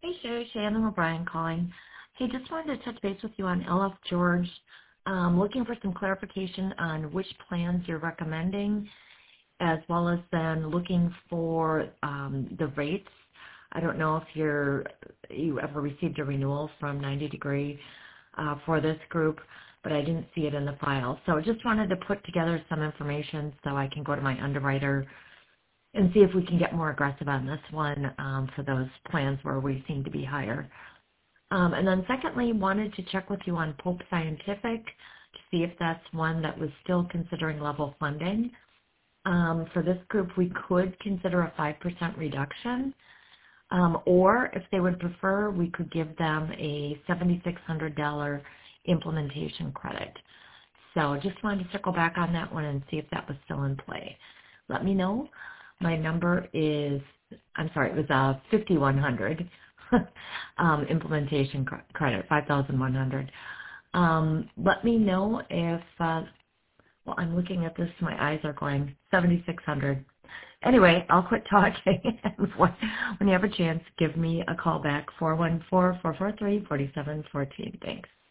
Hey, Sherry, Shannon O'Brien calling. Hey, just wanted to touch base with you on LF George. Looking for some clarification on which plans you're recommending, as well as then looking for the rates. I don't know if you ever received a renewal from 90 Degree for this group, but I didn't see it in the file. So just wanted to put together some information so I can go to my underwriter and see if we can get more aggressive on this one for those plans where we seem to be higher. And then secondly, wanted to check with you on Pope Scientific to see if that's one that was still considering level funding. For this group, we could consider a 5% reduction, or if they would prefer, we could give them a $7,600 implementation credit. So just wanted to circle back on that one and see if that was still in play. Let me know. My number is, it was 5,100 implementation credit, 5,100. Let me know if, I'm looking at this, my eyes are going 7,600. Anyway, I'll quit talking. And when you have a chance, give me a call back, 414-443-4714. Thanks.